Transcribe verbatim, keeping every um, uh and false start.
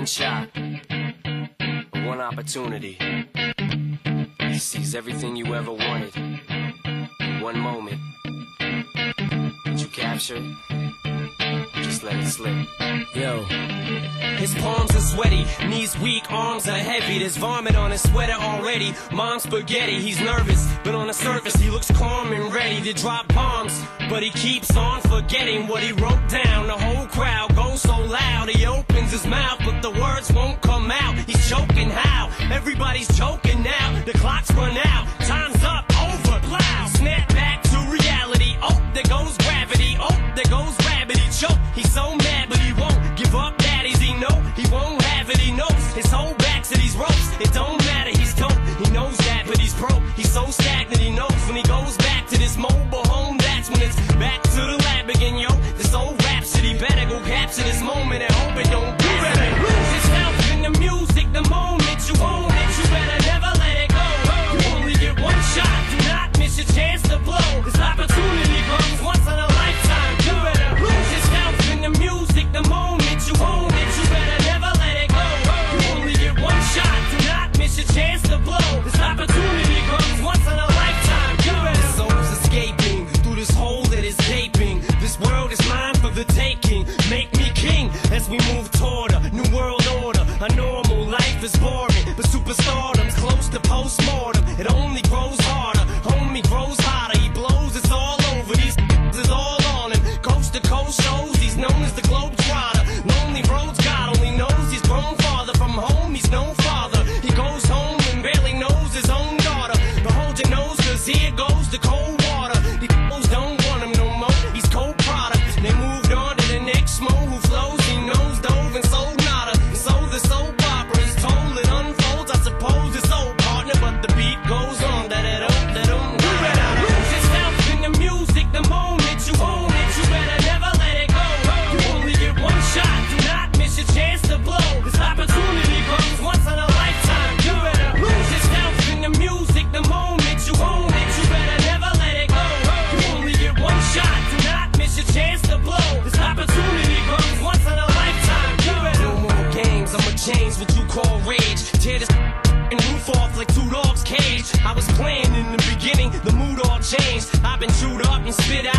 one shot, one opportunity. He sees everything you ever wanted in one moment. Did you capture it? Just let it slip. Yo. His palms are sweaty, knees weak, arms are heavy. There's vomit on his sweater already. Mom's spaghetti, he's nervous, but on the surface he looks calm and ready to drop bombs. But he keeps on forgetting what he wrote down. The whole crowd goes so loud, he opens his mouth, but the words won't come out. He's choking how? Everybody's choking now. The clock's run out, time's up, over, plow. Snap back to reality, oh, there goes gravity. Oh, there goes rabbit, he choke. He's so mad, but he won't give up. Daddies, he know he won't have it. He knows his whole back to these ropes. It don't matter, he's dope. He knows that, but he's broke. He's so stagnant, he knows when he goes back to this mobile home. That's when it's back to the lab again, yo. This old rhapsody better go capture this moment and hope it don't do it. Lose yourself in the music, the moment you own it. You better never let it go. You only get one shot. Do not miss your chance to blow. This opportunity comes once in a lifetime. You better lose yourself in the music, the moment you own it. You better never let it go. You only get one shot. Do not miss your chance to blow. This opportunity comes once in a lifetime. You better. The soul's escaping through this hole that is gaping. This world is mine for the taking. Make me king as we move toward a new world order. A normal life is boring, but superstardom's close to postmortem. It only grows harder. Homie grows hotter. He blows. It's all over. These is all on him. Coast to coast shows. He's known as the Globetrotter. Lonely roads. God only knows he's grown farther from home. He's no father. He goes home and barely knows his own daughter. But hold your nose, cause here goes the cold water. These fools don't want him no more. He's cold product. They moved on to the next mo who flows. He knows dove and sold nada. And so the soap opera is told. It unfolds. I suppose it's old partner, but the beat goes on. Da da da da da. You better lose yourself in the music the moment you own it. You better never let it go. You only get one shot. Do not miss your chance to blow. This opportunity comes once in a lifetime. You better lose yourself in the music the moment you own it. You better never let it go. You only get one shot. Do not miss your chance to blow. This opportunity comes once in a lifetime. You better. No more games. I'ma change what you call rage. Tear this and roof off like two dogs' cage. I was playing in the beginning, the mood all changed. I've been chewed up and spit